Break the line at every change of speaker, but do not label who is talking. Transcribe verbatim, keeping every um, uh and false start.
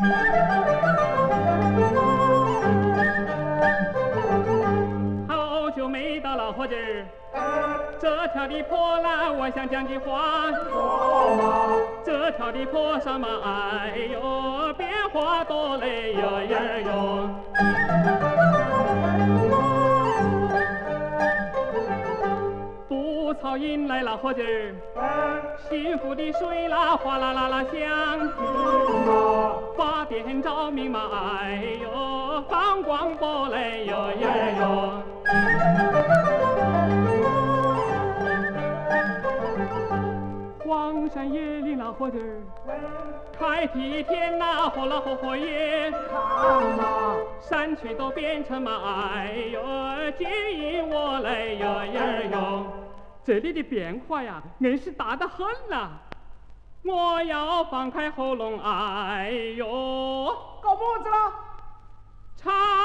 好久没到了伙计儿，这条的坡啦，我想讲句话。
说嘛，
这条的坡上嘛，哎呦，变化多嘞哟耶哟。稻草引来了伙计儿，幸福的水啦哗啦啦啦响，发电照明嘛，哎呦，放光波嘞哟耶哟。荒山野岭啦伙计儿，开辟天呐，火啦火火耶，
看嘛，
山区都变成嘛，哎呦，接引我嘞哟耶哟。这里的变化呀，硬是大得很呐！我要放开喉咙，哎呦，
搞么子了？
唱。